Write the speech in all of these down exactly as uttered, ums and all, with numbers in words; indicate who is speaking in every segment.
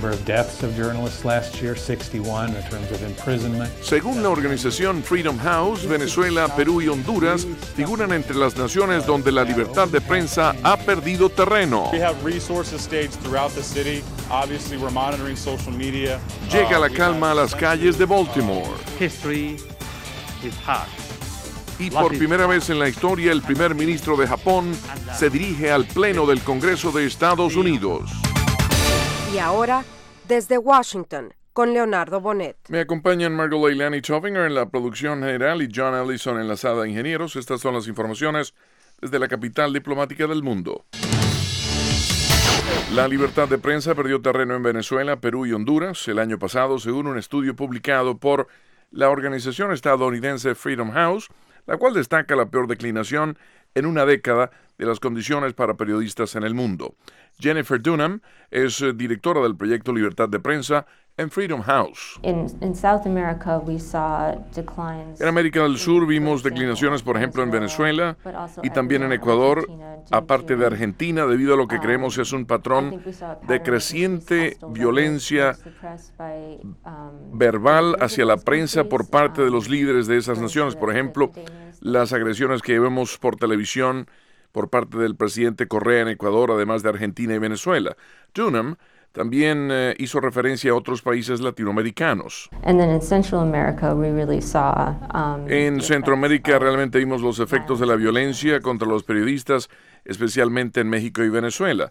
Speaker 1: Según la organización Freedom House, Venezuela, Perú y Honduras figuran entre las naciones donde la libertad de prensa ha perdido terreno. Llega la calma a las calles de Baltimore. Y por primera vez en la historia, el primer ministro de Japón se dirige al Pleno del Congreso de Estados Unidos.
Speaker 2: Y ahora, desde Washington, con Leonardo Bonet.
Speaker 1: Me acompañan Margot Leilani Tovinger en la producción general y John Ellison en la sala de ingenieros. Estas son las informaciones desde la capital diplomática del mundo. La libertad de prensa perdió terreno en Venezuela, Perú y Honduras el año pasado, según un estudio publicado por la organización estadounidense Freedom House, la cual destaca la peor declinación en una década de las condiciones para periodistas en el mundo. Jennifer Dunham es eh, directora del proyecto Libertad de Prensa en Freedom House.
Speaker 3: In, in South America, we saw declines.
Speaker 1: En América del Sur vimos declinaciones, por ejemplo, en Venezuela y también en Ecuador, aparte de Argentina, debido a lo que creemos es un patrón de creciente violencia verbal hacia la prensa por parte de los líderes de esas naciones. Por ejemplo, las agresiones que vemos por televisión por parte del presidente Correa en Ecuador, además de Argentina y Venezuela. Dunham también eh, hizo referencia a otros países latinoamericanos.
Speaker 3: And then in Central America, we really saw, um,
Speaker 1: en Centroamérica realmente vimos los efectos de la violencia contra los periodistas, especialmente en México y Venezuela.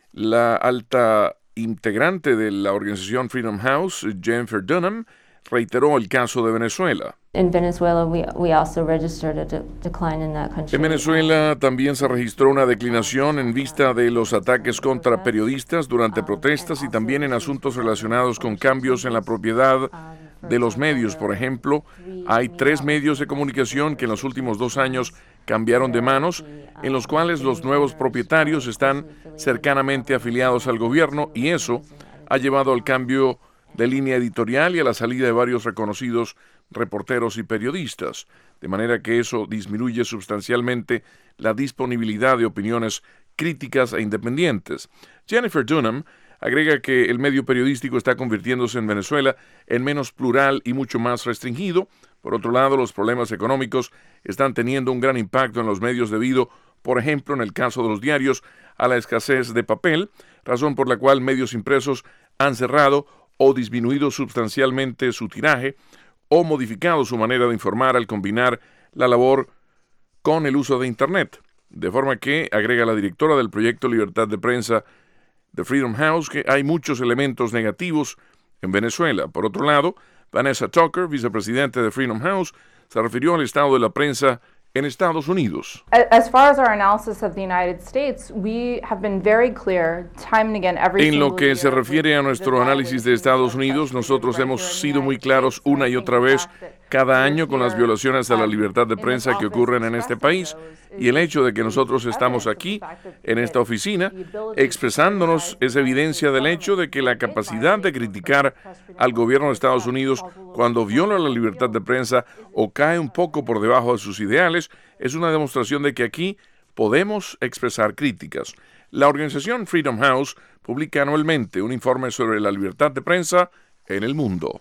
Speaker 1: La alta integrante de la organización Freedom House, Jennifer Dunham, reiteró el caso de Venezuela.
Speaker 3: In Venezuela, we, we also registered a de- decline in that country.
Speaker 1: En Venezuela también se registró una declinación en vista de los ataques contra periodistas durante protestas y también en asuntos relacionados con cambios en la propiedad de los medios. Por ejemplo, hay tres medios de comunicación que en los últimos dos años cambiaron de manos, en los cuales los nuevos propietarios están cercanamente afiliados al gobierno, y eso ha llevado al cambio de línea editorial y a la salida de varios reconocidos reporteros y periodistas, de manera que eso disminuye sustancialmente la disponibilidad de opiniones críticas e independientes. Jennifer Dunham agrega que el medio periodístico está convirtiéndose en Venezuela en menos plural y mucho más restringido. Por otro lado, los problemas económicos están teniendo un gran impacto en los medios debido, por ejemplo, en el caso de los diarios, a la escasez de papel, razón por la cual medios impresos han cerrado o disminuido sustancialmente su tiraje o modificado su manera de informar al combinar la labor con el uso de Internet. De forma que, agrega la directora del proyecto Libertad de Prensa de Freedom House, que hay muchos elementos negativos en Venezuela. Por otro lado, Vanessa Tucker, vicepresidente de Freedom House, se refirió al estado de la prensa en Estados Unidos.
Speaker 4: As far as our analysis of the United States, we have been very clear time and again every
Speaker 1: En lo que se refiere a nuestro análisis de Estados Unidos, nosotros hemos sido muy claros una y otra vez cada año con las violaciones a la libertad de prensa que ocurren en este país, y el hecho de que nosotros estamos aquí, en esta oficina, expresándonos es evidencia del hecho de que la capacidad de criticar al gobierno de Estados Unidos cuando viola la libertad de prensa o cae un poco por debajo de sus ideales es una demostración de que aquí podemos expresar críticas. La organización Freedom House publica anualmente un informe sobre la libertad de prensa en el mundo.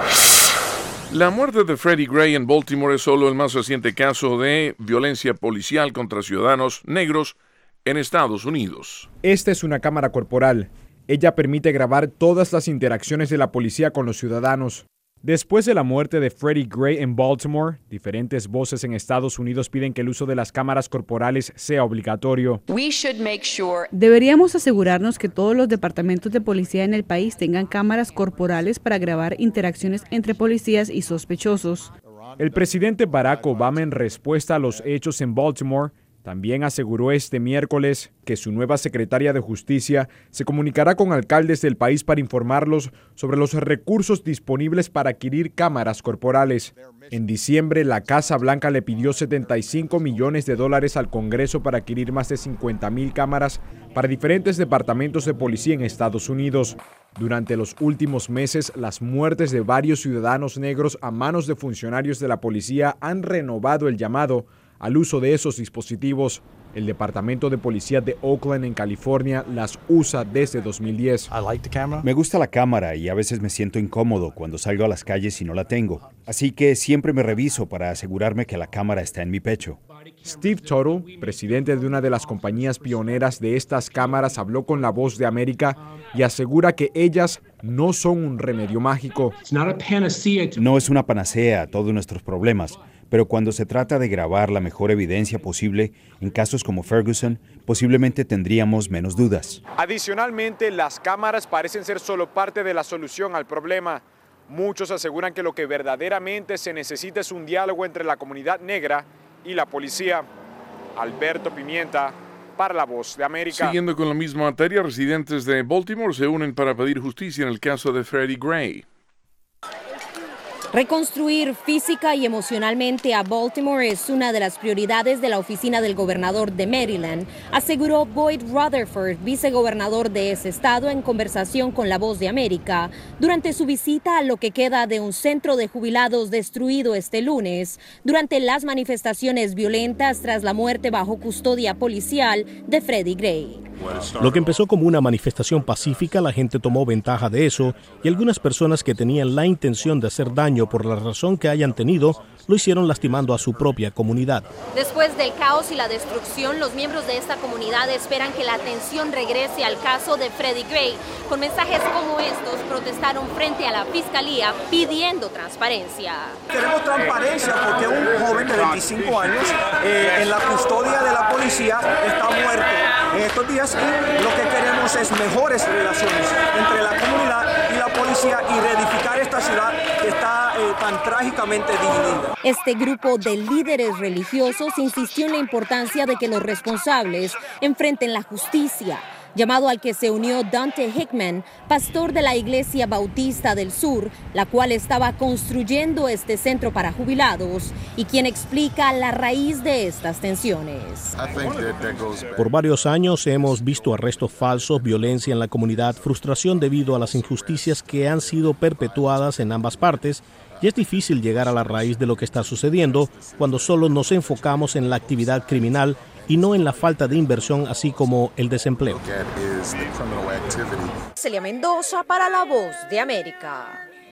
Speaker 1: La muerte de Freddie Gray en Baltimore es solo el más reciente caso de violencia policial contra ciudadanos negros en Estados Unidos.
Speaker 5: Esta es una cámara corporal. Ella permite grabar todas las interacciones de la policía con los ciudadanos. Después de la muerte de Freddie Gray en Baltimore, diferentes voces en Estados Unidos piden que el uso de las cámaras corporales sea obligatorio.
Speaker 6: Deberíamos asegurarnos que todos los departamentos de policía en el país tengan cámaras corporales para grabar interacciones entre policías y sospechosos.
Speaker 5: El presidente Barack Obama, en respuesta a los hechos en Baltimore, también aseguró este miércoles que su nueva secretaria de Justicia se comunicará con alcaldes del país para informarlos sobre los recursos disponibles para adquirir cámaras corporales. En diciembre, la Casa Blanca le pidió setenta y cinco millones de dólares al Congreso para adquirir más de cincuenta mil cámaras para diferentes departamentos de policía en Estados Unidos. Durante los últimos meses, las muertes de varios ciudadanos negros a manos de funcionarios de la policía han renovado el llamado al uso de esos dispositivos. El Departamento de Policía de Oakland, en California, las usa desde dos mil diez.
Speaker 7: Me gusta la cámara y a veces me siento incómodo cuando salgo a las calles y no la tengo. Así que siempre me reviso para asegurarme que la cámara está en mi pecho.
Speaker 5: Steve Tuttle, presidente de una de las compañías pioneras de estas cámaras, habló con La Voz de América y asegura que ellas no son un remedio mágico.
Speaker 7: No es una panacea a todos nuestros problemas, pero cuando se trata de grabar la mejor evidencia posible, en casos como Ferguson, posiblemente tendríamos menos dudas.
Speaker 8: Adicionalmente, las cámaras parecen ser solo parte de la solución al problema. Muchos aseguran que lo que verdaderamente se necesita es un diálogo entre la comunidad negra y la policía. Alberto Pimienta, para La Voz de América.
Speaker 1: Siguiendo con la misma materia, residentes de Baltimore se unen para pedir justicia en el caso de Freddie Gray.
Speaker 9: Reconstruir física y emocionalmente a Baltimore es una de las prioridades de la oficina del gobernador de Maryland, aseguró Boyd Rutherford, vicegobernador de ese estado, en conversación con La Voz de América durante su visita a lo que queda de un centro de jubilados destruido este lunes durante las manifestaciones violentas tras la muerte bajo custodia policial de Freddie Gray.
Speaker 10: Lo que empezó como una manifestación pacífica, la gente tomó ventaja de eso y algunas personas que tenían la intención de hacer daño por la razón que hayan tenido, lo hicieron lastimando a su propia comunidad.
Speaker 9: Después del caos y la destrucción, los miembros de esta comunidad esperan que la atención regrese al caso de Freddie Gray. Con mensajes como estos, protestaron frente a la fiscalía pidiendo transparencia.
Speaker 11: Queremos transparencia porque un joven de veinticinco años eh, en la custodia de la policía está muerto en estos días y lo que queremos es mejores relaciones entre la comunidad y la policía y reedificar esta ciudad que está eh, tan trágicamente dividida.
Speaker 9: Este grupo de líderes religiosos insistió en la importancia de que los responsables enfrenten la justicia, llamado al que se unió Dante Hickman, pastor de la Iglesia Bautista del Sur, la cual estaba construyendo este centro para jubilados y quien explica la raíz de estas tensiones.
Speaker 10: Por varios años hemos visto arrestos falsos, violencia en la comunidad, frustración debido a las injusticias que han sido perpetuadas en ambas partes, y es difícil llegar a la raíz de lo que está sucediendo cuando solo nos enfocamos en la actividad criminal y no en la falta de inversión, así como el desempleo.
Speaker 2: Celia Mendoza para La Voz de América.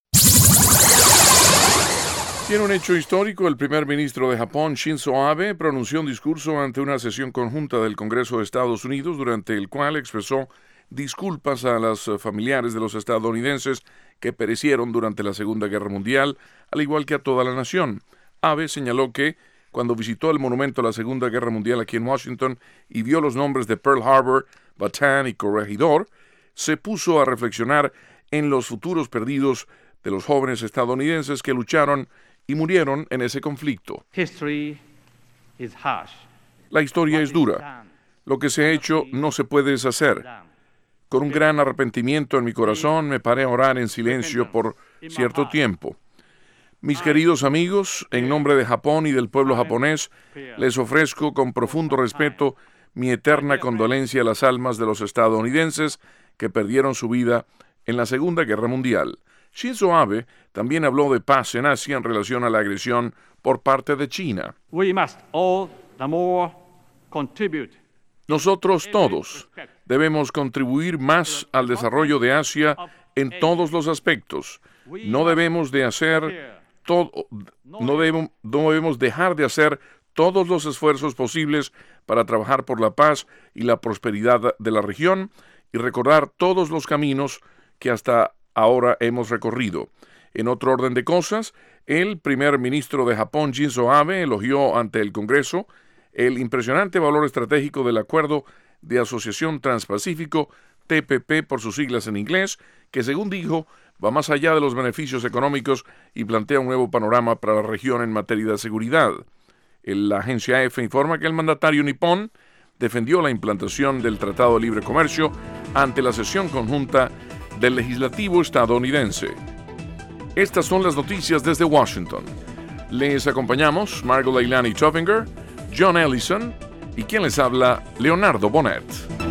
Speaker 1: Tiene un hecho histórico. El primer ministro de Japón, Shinzo Abe, pronunció un discurso ante una sesión conjunta del Congreso de Estados Unidos, durante el cual expresó disculpas a los familiares de los estadounidenses que perecieron durante la Segunda Guerra Mundial, al igual que a toda la nación. Abe señaló que cuando visitó el monumento a la Segunda Guerra Mundial aquí en Washington y vio los nombres de Pearl Harbor, Bataan y Corregidor, se puso a reflexionar en los futuros perdidos de los jóvenes estadounidenses que lucharon y murieron en ese conflicto. La historia es dura. Lo que se ha hecho no se puede deshacer. Con un gran arrepentimiento en mi corazón, me paré a orar en silencio por cierto tiempo. Mis queridos amigos, en nombre de Japón y del pueblo japonés, les ofrezco con profundo respeto mi eterna condolencia a las almas de los estadounidenses que perdieron su vida en la Segunda Guerra Mundial. Shinzo Abe también habló de paz en Asia en relación a la agresión por parte de China. Nosotros todos debemos contribuir más al desarrollo de Asia en todos los aspectos. No debemos de hacer todo, no debemos, no debemos dejar de hacer todos los esfuerzos posibles para trabajar por la paz y la prosperidad de la región y recordar todos los caminos que hasta ahora hemos recorrido. En otro orden de cosas, el primer ministro de Japón, Shinzo Abe, elogió ante el Congreso el impresionante valor estratégico del Acuerdo de Asociación Transpacífico, T P P por sus siglas en inglés, que según dijo, va más allá de los beneficios económicos y plantea un nuevo panorama para la región en materia de seguridad. La agencia E F informa que el mandatario nipón defendió la implantación del Tratado de Libre Comercio ante la sesión conjunta del legislativo estadounidense. Estas son las noticias desde Washington. Les acompañamos Margot Leilani Toffinger, John Ellison y quien les habla, Leonardo Bonet.